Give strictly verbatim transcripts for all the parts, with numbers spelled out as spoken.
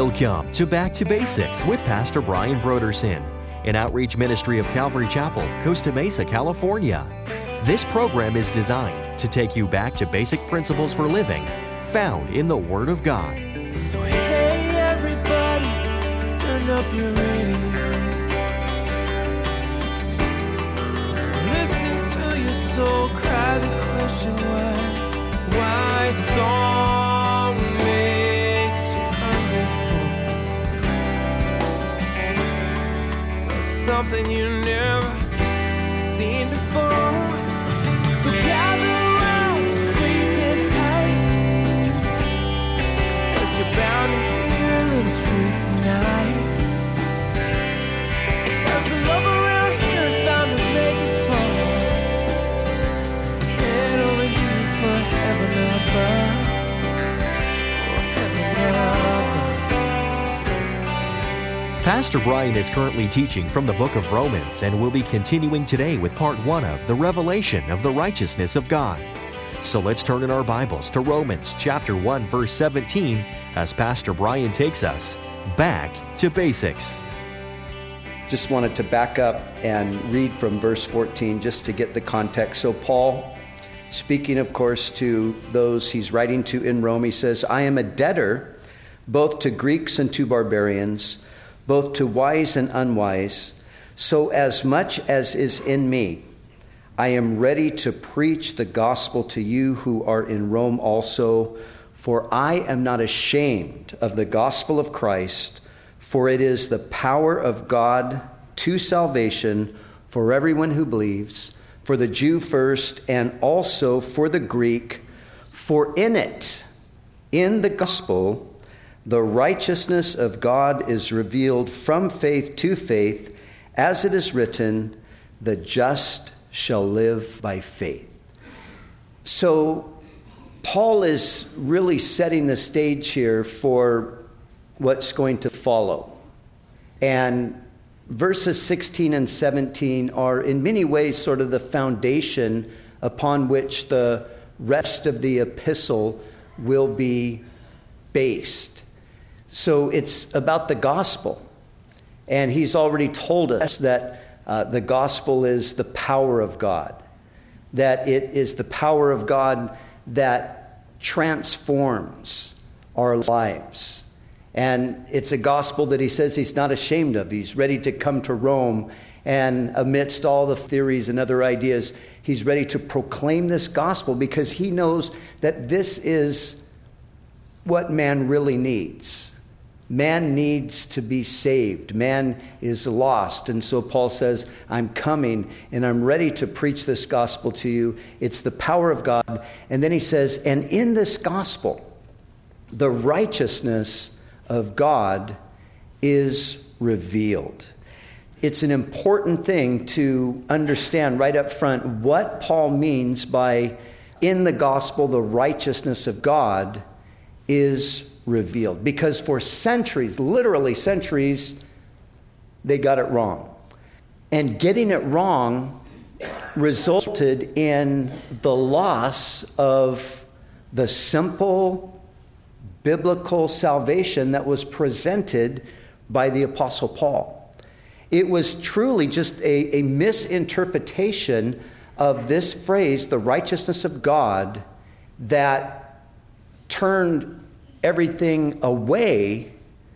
Welcome to Back to Basics with Pastor Brian Brodersen, an outreach ministry of Calvary Chapel, Costa Mesa, California. This program is designed to take you back to basic principles for living found in the Word of God. So hey everybody, turn up your radio. Listen to your soul cry the question why, why song makes you hungry for something you never seen before. So gather around, squeeze in tight, 'cause you're bound to hear a little truth tonight. 'Cause the love around here is bound to make you fall. Head over heels for heaven above. Oh, heaven above. Pastor Brian is currently teaching from the book of Romans and will be continuing today with part one of the revelation of the righteousness of God. So let's turn in our Bibles to Romans chapter one, verse seventeen, as Pastor Brian takes us back to basics. Just wanted to back up and read from verse fourteen just to get the context. So Paul, speaking of course to those he's writing to in Rome, he says, I am a debtor both to Greeks and to barbarians, both to wise and unwise. So as much as is in me, I am ready to preach the gospel to you who are in Rome also. For I am not ashamed of the gospel of Christ, for it is the power of God to salvation for everyone who believes, for the Jew first and also for the Greek. For in it, in the gospel, the righteousness of God is revealed from faith to faith, as it is written, the just shall live by faith. So Paul is really setting the stage here for what's going to follow. And verses sixteen and seventeen are in many ways sort of the foundation upon which the rest of the epistle will be based. So it's about the gospel. And he's already told us that uh, the gospel is the power of God, that it is the power of God that transforms our lives. And it's a gospel that he says he's not ashamed of. He's ready to come to Rome, and amidst all the theories and other ideas, he's ready to proclaim this gospel because he knows that this is what man really needs. Man needs to be saved. Man is lost. And so Paul says, I'm coming and I'm ready to preach this gospel to you. It's the power of God. And then he says, and in this gospel, the righteousness of God is revealed. It's an important thing to understand right up front what Paul means by in the gospel, the righteousness of God is revealed. Because for centuries, literally centuries, they got it wrong. And getting it wrong resulted in the loss of the simple biblical salvation that was presented by the Apostle Paul. It was truly just a, a misinterpretation of this phrase, the righteousness of God, that turned everything away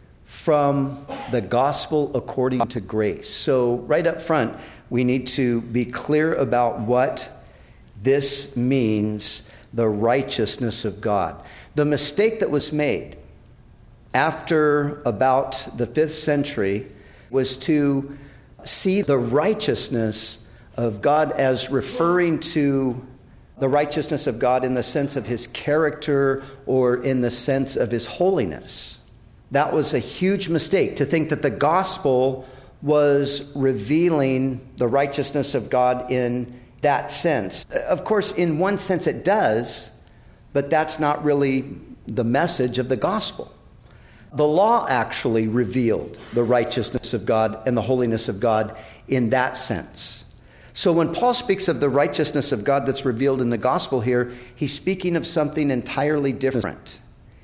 from the gospel according to grace. So right up front, we need to be clear about what this means, the righteousness of God. The mistake that was made after about the fifth century was to see the righteousness of God as referring to the righteousness of God in the sense of his character or in the sense of his holiness. That was a huge mistake, to think that the gospel was revealing the righteousness of God in that sense. Of course, in one sense it does, but that's not really the message of the gospel. The law actually revealed the righteousness of God and the holiness of God in that sense. So when Paul speaks of the righteousness of God that's revealed in the gospel here, he's speaking of something entirely different.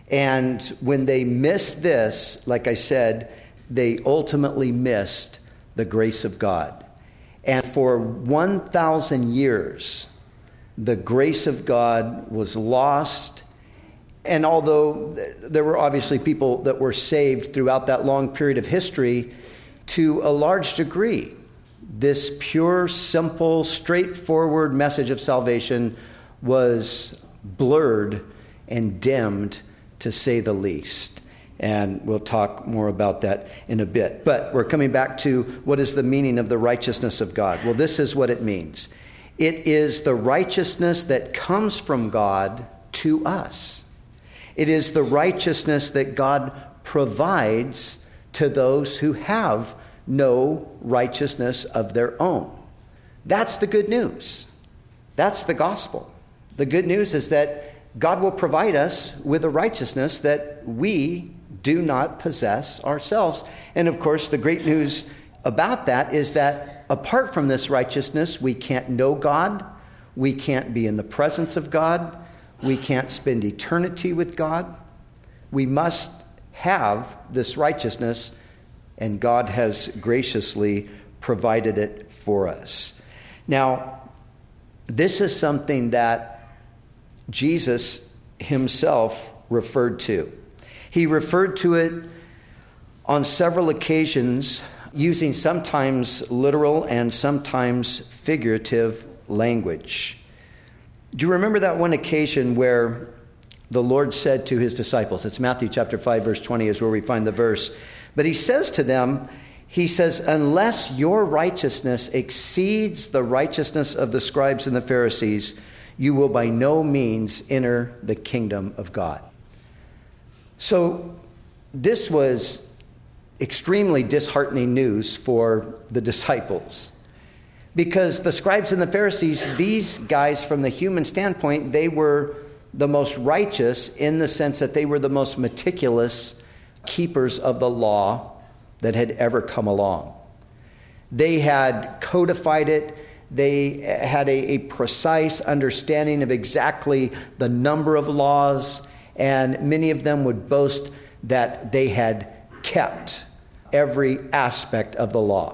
And when they missed this, like I said, they ultimately missed the grace of God. And for one thousand years, the grace of God was lost. And although there were obviously people that were saved throughout that long period of history, to a large degree, this pure, simple, straightforward message of salvation was blurred and dimmed, to say the least. And we'll talk more about that in a bit. But we're coming back to what is the meaning of the righteousness of God. Well, this is what it means. It is the righteousness that comes from God to us. It is the righteousness that God provides to those who have no righteousness of their own. That's the good news. That's the gospel. The good news is that God will provide us with a righteousness that we do not possess ourselves. And of course, the great news about that is that apart from this righteousness, we can't know God. We can't be in the presence of God. We can't spend eternity with God. We must have this righteousness, and God has graciously provided it for us. Now, this is something that Jesus himself referred to. He referred to it on several occasions, using sometimes literal and sometimes figurative language. Do you remember that one occasion where the Lord said to his disciples, it's Matthew chapter five, verse twenty is where we find the verse, but he says to them, he says, unless your righteousness exceeds the righteousness of the scribes and the Pharisees, you will by no means enter the kingdom of God. So this was extremely disheartening news for the disciples, because the scribes and the Pharisees, these guys from the human standpoint, they were the most righteous in the sense that they were the most meticulous keepers of the law that had ever come along. They had codified it. They had a, a precise understanding of exactly the number of laws, and many of them would boast that they had kept every aspect of the law.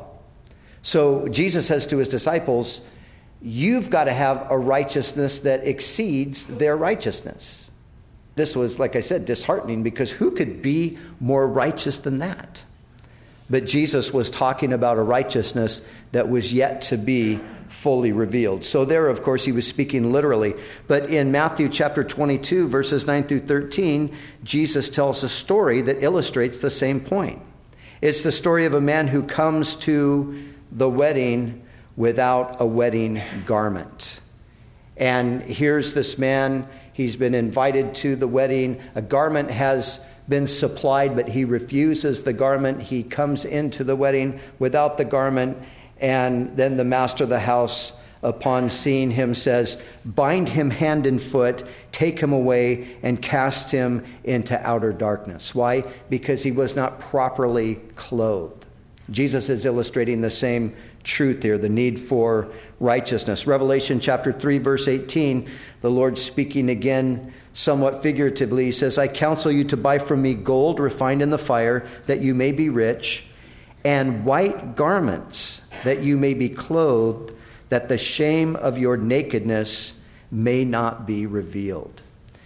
So Jesus says to his disciples, you've got to have a righteousness that exceeds their righteousness. This was, like I said, disheartening, because who could be more righteous than that? But Jesus was talking about a righteousness that was yet to be fully revealed. So there, of course, he was speaking literally. But in Matthew chapter twenty-two, verses nine through thirteen, Jesus tells a story that illustrates the same point. It's the story of a man who comes to the wedding without a wedding garment. And here's this man, he's been invited to the wedding. A garment has been supplied, but he refuses the garment. He comes into the wedding without the garment. And then the master of the house, upon seeing him, says, bind him hand and foot, take him away, and cast him into outer darkness. Why? Because he was not properly clothed. Jesus is illustrating the same truth here, the need for righteousness. Revelation chapter three, verse eighteen, the Lord speaking again somewhat figuratively, he says, I counsel you to buy from me gold refined in the fire, that you may be rich, and white garments, that you may be clothed, that the shame of your nakedness may not be revealed.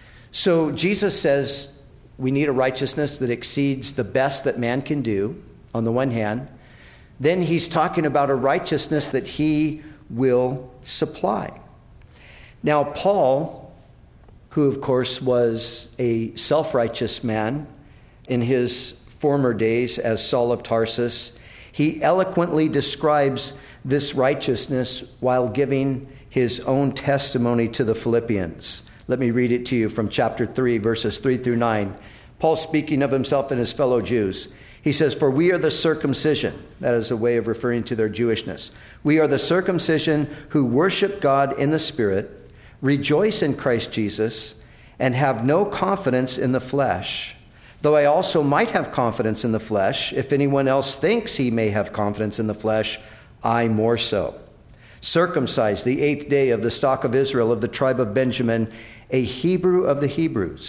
So Jesus says we need a righteousness that exceeds the best that man can do, on the one hand. Then he's talking about a righteousness that he will supply. Now, Paul, who of course was a self-righteous man in his former days as Saul of Tarsus, he eloquently describes this righteousness while giving his own testimony to the Philippians. Let me read it to you from chapter three, verses three through nine. Paul, speaking of himself and his fellow Jews, he says, for we are the circumcision. That is a way of referring to their Jewishness. We are the circumcision who worship God in the Spirit, rejoice in Christ Jesus, and have no confidence in the flesh. Though I also might have confidence in the flesh, if anyone else thinks he may have confidence in the flesh, I more so. Circumcised the eighth day of the stock of Israel, of the tribe of Benjamin, a Hebrew of the Hebrews,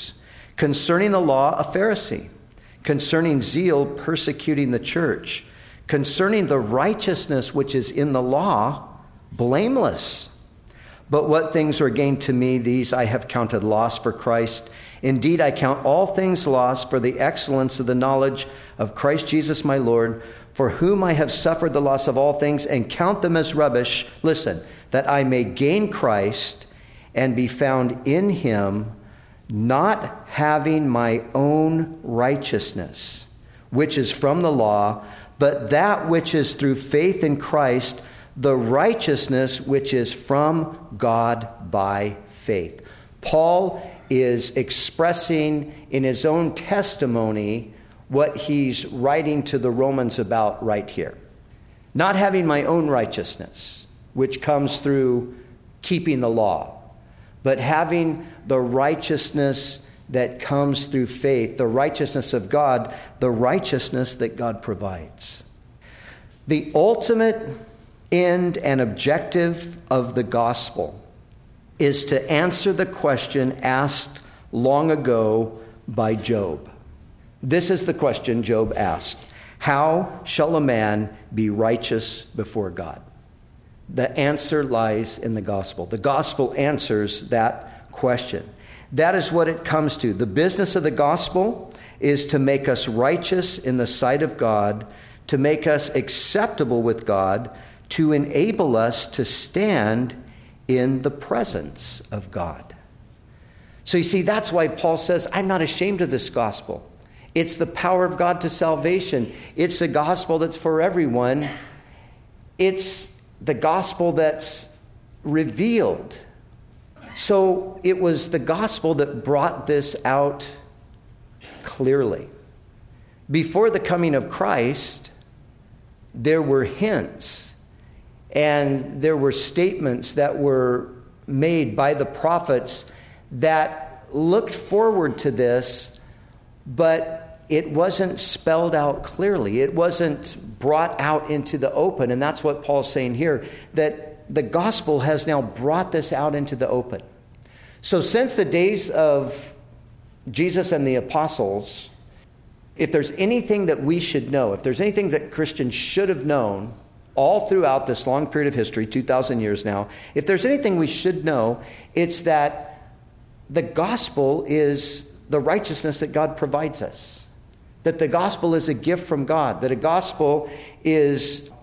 Concerning the law, a Pharisee. Concerning zeal, persecuting the church. Concerning the righteousness which is in the law, blameless. But what things were gained to me, these I have counted loss for Christ. Indeed, I count all things loss for the excellence of the knowledge of Christ Jesus my Lord, for whom I have suffered the loss of all things, and count them as rubbish, listen, that I may gain Christ and be found in him, not having my own righteousness, which is from the law, but that which is through faith in Christ, the righteousness which is from God by faith. Paul is expressing in his own testimony what he's writing to the Romans about right here. Not having my own righteousness, which comes through keeping the law, but having the righteousness that comes through faith, the righteousness of God, the righteousness that God provides. The ultimate end and objective of the gospel is to answer the question asked long ago by Job. This is the question Job asked: how shall a man be righteous before God? The answer lies in the gospel. The gospel answers that question. That is what it comes to. The business of the gospel is to make us righteous in the sight of God, to make us acceptable with God, to enable us to stand in the presence of God. So you see, that's why Paul says, I'm not ashamed of this gospel. It's the power of God to salvation. It's the gospel that's for everyone. It's the gospel that's revealed. So it was the gospel that brought this out clearly. Before the coming of Christ, there were hints and there were statements that were made by the prophets that looked forward to this, but it wasn't spelled out clearly. It wasn't brought out into the open. And that's what Paul's saying here, that the gospel has now brought this out into the open. So since the days of Jesus and the apostles, if there's anything that we should know, if there's anything that Christians should have known all throughout this long period of history, two thousand years now, if there's anything we should know, it's that the gospel is the righteousness that God provides us. That the gospel is a gift from God. That a gospel is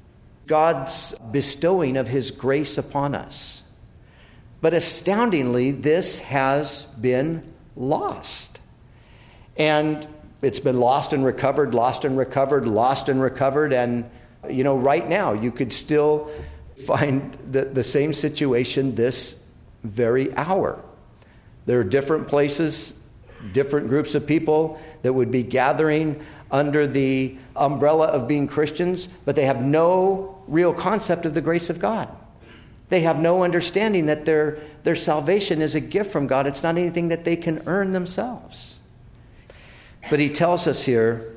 God's bestowing of his grace upon us. But astoundingly, this has been lost. And it's been lost and recovered, lost and recovered, lost and recovered. And, you know, right now you could still find the, the same situation this very hour. There are different places, different groups of people that would be gathering under the umbrella of being Christians, but they have no real concept of the grace of God. They have no understanding that their, their salvation is a gift from God. It's not anything that they can earn themselves. But he tells us here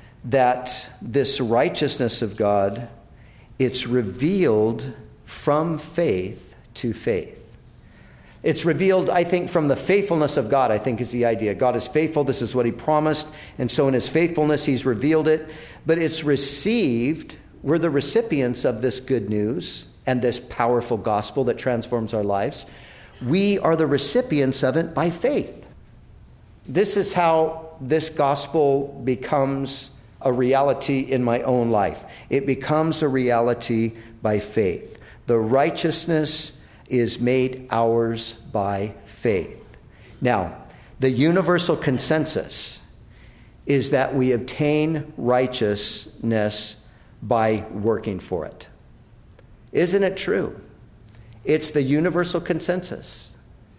that this righteousness of God, it's revealed from faith to faith. It's revealed, I think, from the faithfulness of God, I think is the idea. God is faithful. This is what he promised. And so in his faithfulness, he's revealed it. But it's received. We're the recipients of this good news and this powerful gospel that transforms our lives. We are the recipients of it by faith. This is how this gospel becomes a reality in my own life. It becomes a reality by faith. The righteousness is made ours by faith. Now, the universal consensus is that we obtain righteousness by working for it. Isn't it true? It's the universal consensus.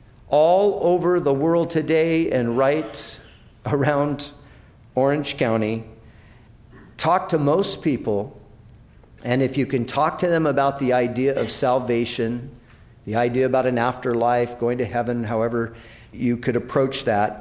All over the world today and right around Orange County, talk to most people, and if you can talk to them about the idea of salvation, the idea about an afterlife, going to heaven, however you could approach that,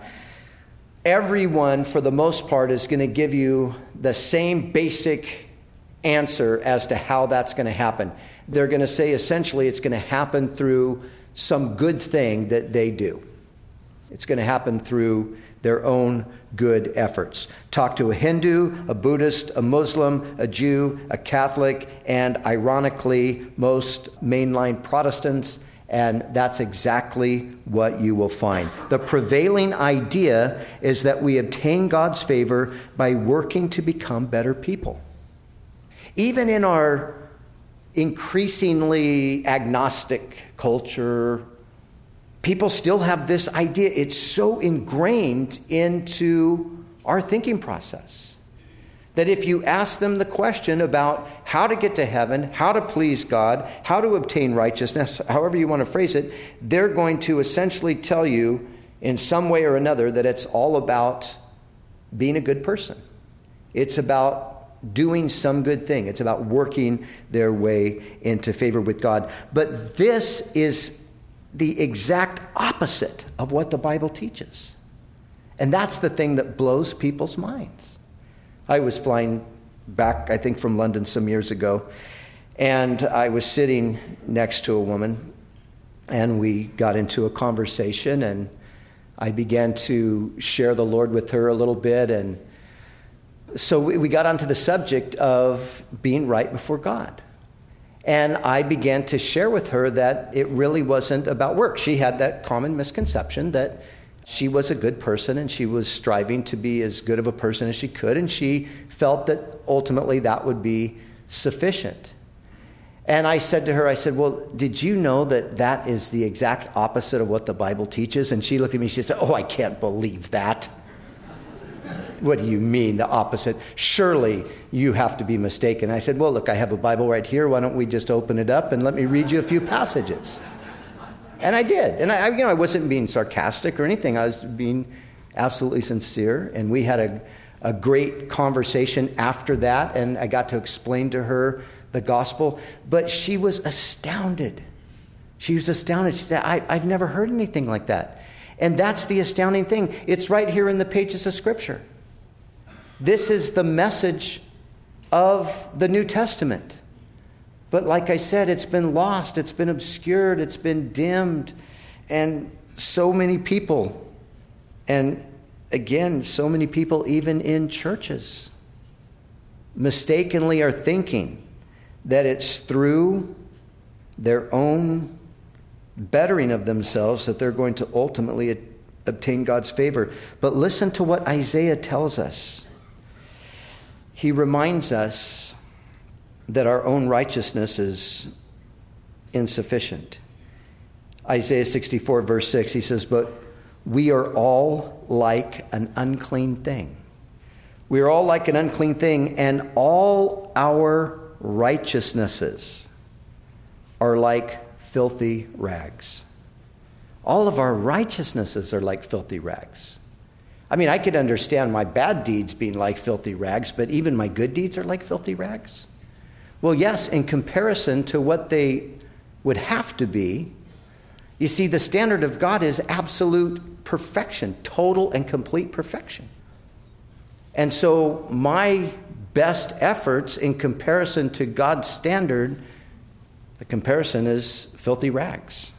everyone, for the most part, is going to give you the same basic answer as to how that's going to happen. They're going to say, essentially, it's going to happen through some good thing that they do. It's going to happen through their own good efforts. Talk to a Hindu, a Buddhist, a Muslim, a Jew, a Catholic, and ironically, most mainline Protestants, and that's exactly what you will find. The prevailing idea is that we obtain God's favor by working to become better people. Even in our increasingly agnostic culture, people still have this idea. It's so ingrained into our thinking process that if you ask them the question about how to get to heaven, how to please God, how to obtain righteousness, however you want to phrase it, they're going to essentially tell you in some way or another that it's all about being a good person. It's about doing some good thing. It's about working their way into favor with God. But this is the exact opposite of what the Bible teaches. And that's the thing that blows people's minds. I was flying back, I think, from London some years ago, and I was sitting next to a woman, and we got into a conversation, and I began to share the Lord with her a little bit, and so we got onto the subject of being right before God. And I began to share with her that it really wasn't about work. She had that common misconception that she was a good person and she was striving to be as good of a person as she could. And she felt that ultimately that would be sufficient. And I said to her, I said, well, did you know that that is the exact opposite of what the Bible teaches? And she looked at me, she said, oh, I can't believe that. What do you mean, the opposite? Surely you have to be mistaken. I said, well, look, I have a Bible right here. Why don't we just open it up and let me read you a few passages? And I did. And I, you know, I wasn't being sarcastic or anything. I was being absolutely sincere. And we had a, a great conversation after that. And I got to explain to her the gospel. But she was astounded. She was astounded. She said, I, I've never heard anything like that. And that's the astounding thing. It's right here in the pages of Scripture. This is the message of the New Testament. But like I said, it's been lost, it's been obscured, it's been dimmed. And so many people, and again, so many people even in churches, mistakenly are thinking that it's through their own bettering of themselves that they're going to ultimately obtain God's favor. But listen to what Isaiah tells us. He reminds us that our own righteousness is insufficient. Isaiah sixty-four, verse six, he says, but we are all like an unclean thing. We are all like an unclean thing, and all our righteousnesses are like filthy rags. All of our righteousnesses are like filthy rags. I mean, I could understand my bad deeds being like filthy rags, but even my good deeds are like filthy rags? Well, yes, in comparison to what they would have to be. You see, the standard of God is absolute perfection, total and complete perfection. And so my best efforts in comparison to God's standard, the comparison is filthy rags.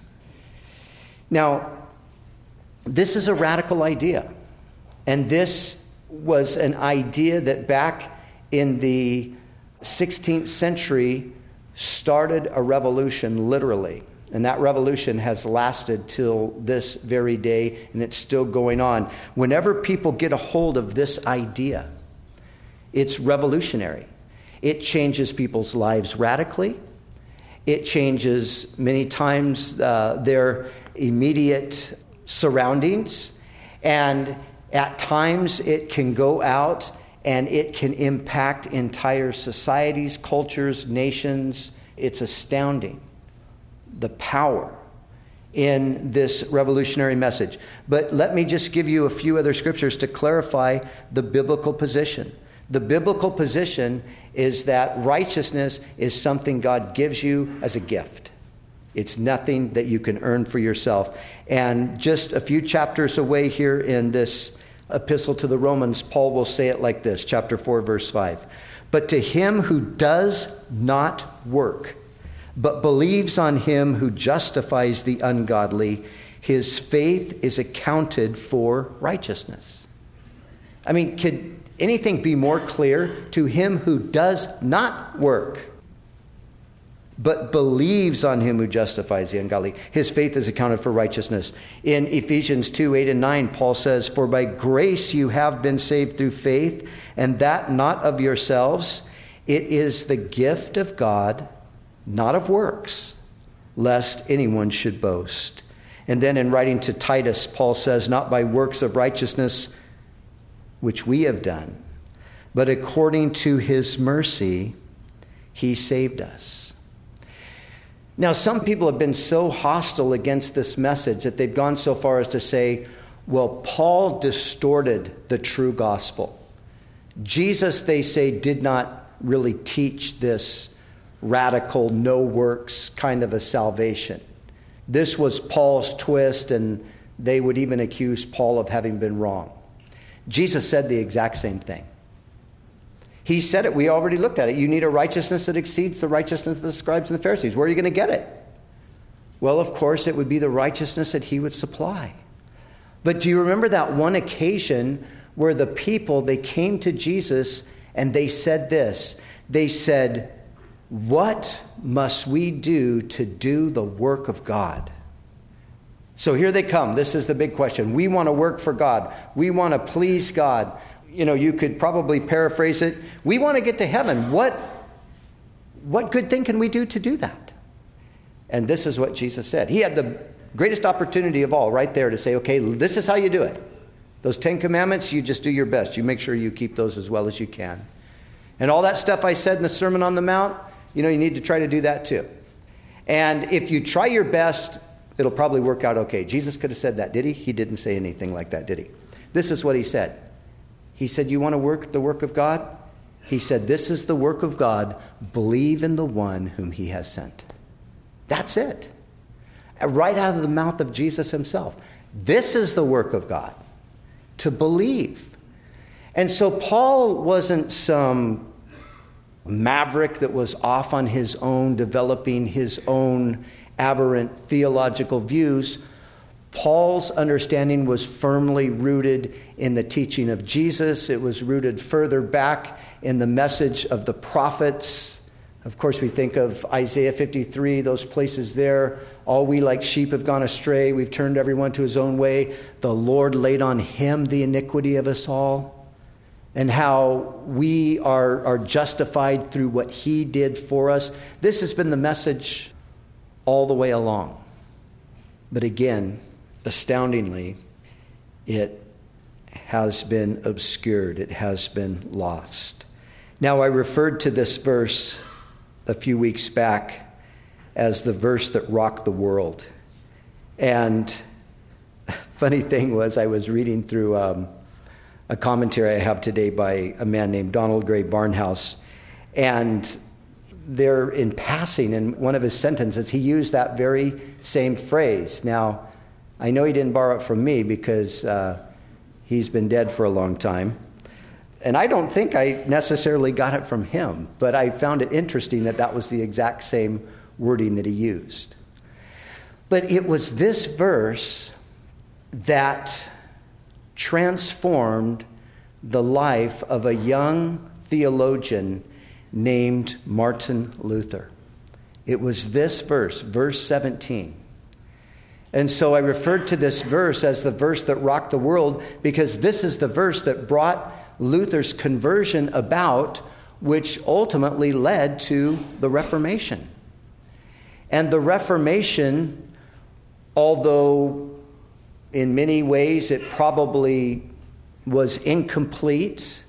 Now, this is a radical idea. And this was an idea that back in the sixteenth century started a revolution, literally. And that revolution has lasted till this very day, and it's still going on. Whenever people get a hold of this idea, it's revolutionary. It changes people's lives radically. It changes many times uh, their immediate surroundings. And at times it can go out and it can impact entire societies, cultures, nations. It's astounding, the power in this revolutionary message. But let me just give you a few other scriptures to clarify the biblical position. The biblical position is that righteousness is something God gives you as a gift. It's nothing that you can earn for yourself. And just a few chapters away here in this epistle to the Romans, Paul will say it like this, chapter four, verse five. But to him who does not work, but believes on him who justifies the ungodly, his faith is accounted for righteousness. I mean, could anything be more clear? To him who does not work, but believes on him who justifies the ungodly, his faith is accounted for righteousness. In Ephesians two, eight and nine, Paul says, for by grace you have been saved through faith, and that not of yourselves. It is the gift of God, not of works, lest anyone should boast. And then in writing to Titus, Paul says, not by works of righteousness which we have done, but according to his mercy, he saved us. Now, some people have been so hostile against this message that they've gone so far as to say, well, Paul distorted the true gospel. Jesus, they say, did not really teach this radical, no works kind of a salvation. This was Paul's twist, and they would even accuse Paul of having been wrong. Jesus said the exact same thing. He said it. We already looked at it. You need a righteousness that exceeds the righteousness of the scribes and the Pharisees. Where are you going to get it? Well, of course, it would be the righteousness that he would supply. But do you remember that one occasion where the people, they came to Jesus and they said this? They said, what must we do to do the work of God? So here they come. This is the big question. We want to work for God. We want to please God. You know, you could probably paraphrase it. We want to get to heaven. What, what good thing can we do to do that? And this is what Jesus said. He had the greatest opportunity of all right there to say, okay, this is how you do it. Those Ten Commandments, you just do your best. You make sure you keep those as well as you can. And all that stuff I said in the Sermon on the Mount, you know, you need to try to do that too. And if you try your best, it'll probably work out okay. Jesus could have said that, did he? He didn't say anything like that, did he? This is what he said. He said, you want to work the work of God? He said, this is the work of God. Believe in the one whom he has sent. That's it. Right out of the mouth of Jesus himself. This is the work of God. To believe. And so Paul wasn't some maverick that was off on his own, developing his own aberrant theological views. Paul's understanding was firmly rooted in the teaching of Jesus. It was rooted further back in the message of the prophets. Of course, we think of Isaiah fifty-three, those places there. All we like sheep have gone astray. We've turned everyone to his own way. The Lord laid on him the iniquity of us all. And how we are, are justified through what he did for us. This has been the message all the way along. But again, astoundingly, it has been obscured. It has been lost. Now, I referred to this verse a few weeks back as the verse that rocked the world. And funny thing was, I was reading through um, a commentary I have today by a man named Donald Gray Barnhouse. And there, in passing, in one of his sentences, he used that very same phrase. Now, I know he didn't borrow it from me because uh, he's been dead for a long time. And I don't think I necessarily got it from him, but I found it interesting that that was the exact same wording that he used. But it was this verse that transformed the life of a young theologian named Martin Luther. It was this verse, verse seventeen. And so I referred to this verse as the verse that rocked the world because this is the verse that brought Luther's conversion about, which ultimately led to the Reformation. And the Reformation, although in many ways it probably was incomplete,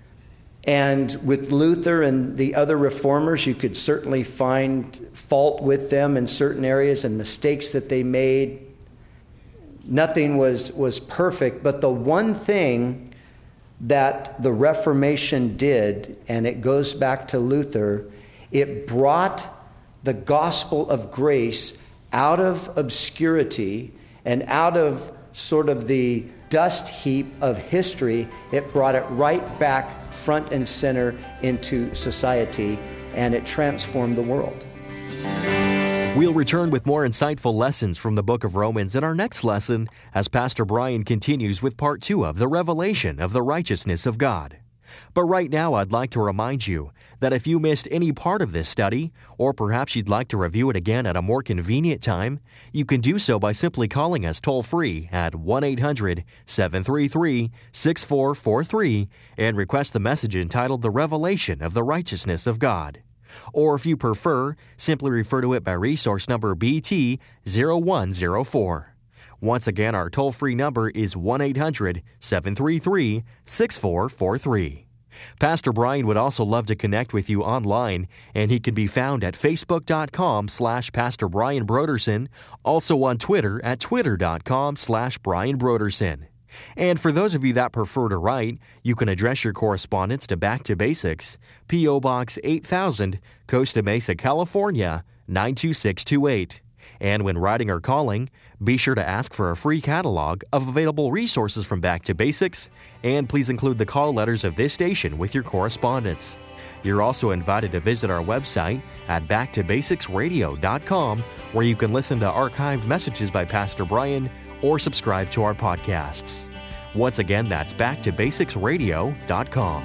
and with Luther and the other reformers, you could certainly find fault with them in certain areas and mistakes that they made. Nothing was, was perfect, but the one thing that the Reformation did, and it goes back to Luther, it brought the gospel of grace out of obscurity and out of sort of the dust heap of history. It brought it right back front and center into society, and it transformed the world. We'll return with more insightful lessons from the book of Romans in our next lesson as Pastor Brian continues with part two of the revelation of the righteousness of God. But right now, I'd like to remind you that if you missed any part of this study, or perhaps you'd like to review it again at a more convenient time, you can do so by simply calling us toll-free at one eight hundred, seven three three, six four four three and request the message entitled The Revelation of the Righteousness of God. Or if you prefer, simply refer to it by resource number B T zero one zero four. Once again, our toll-free number is one eight hundred, seven three three, six four four three. Pastor Brian would also love to connect with you online, and he can be found at facebook.com slash Pastor Brian Broderson, also on Twitter at twitter.com slash Brian Broderson. And for those of you that prefer to write, you can address your correspondence to Back to Basics, P O. Box eight thousand, Costa Mesa, California, nine two six two eight. And when writing or calling, be sure to ask for a free catalog of available resources from Back to Basics, and please include the call letters of this station with your correspondence. You're also invited to visit our website at back to basics radio dot com, where you can listen to archived messages by Pastor Brian or subscribe to our podcasts. Once again, that's back to basics radio dot com.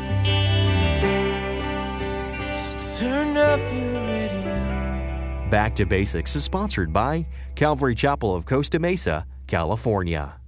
So turn up your radio. Back to Basics is sponsored by Calvary Chapel of Costa Mesa, California.